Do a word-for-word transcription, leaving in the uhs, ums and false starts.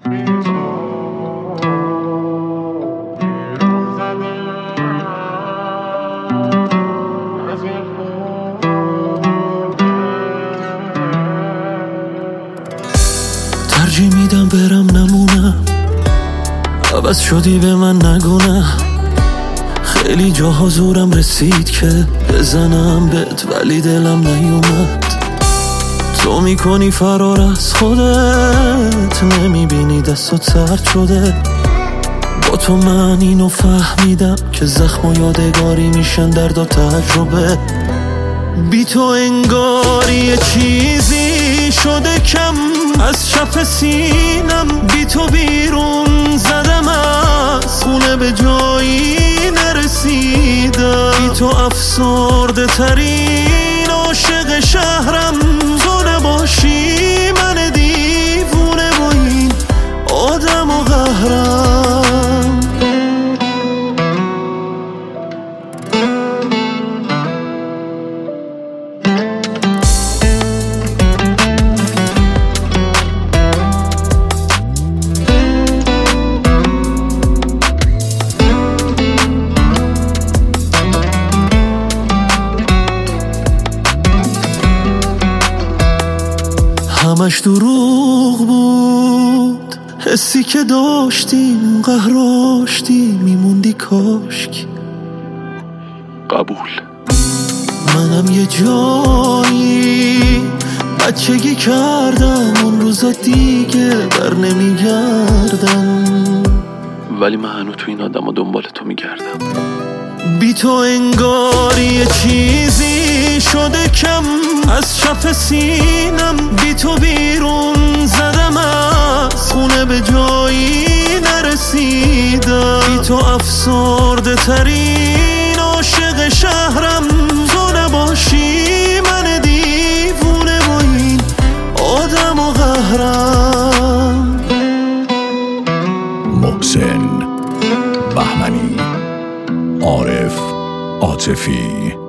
ترجیح میدم برم نمونم، عوض شدی به من نگونه. خیلی جاها زورم رسید که بزنم بهت ولی دلم نیومد. تو میکنی فرار از خودت، نمیبینی دستات سرد شده. با تو من اینو فهمیدم که زخم و یادگاری میشن درد و تجربه. بی تو انگاری یه چیزی شده کم از چپ سینم. بی تو بیرون زدم از خونه به جایی نرسیدم. بی تو افسرده ترین عاشق شهرم. تو نباشی من دیوونه با این آدم و قهرم. همش دروغ بود، حسی که داشتیم قهراشتی میموندی کاشکی. قبول. منم یه جایی بچگی کردم، اون روزا دیگه بر نمیگردم. ولی من هنو تو این آدم و دنبال تو میگردم. بی تو انگاری یه چیزی شده کم از چپ سینم. بی تو بیرون زدم از خونه به جایی نرسیدم. بی تو افسرده ترین عاشق شهرم. تو نباشی من دیوونه با این آدم و قهرم. محسن بهمنی، عارف عاطفی.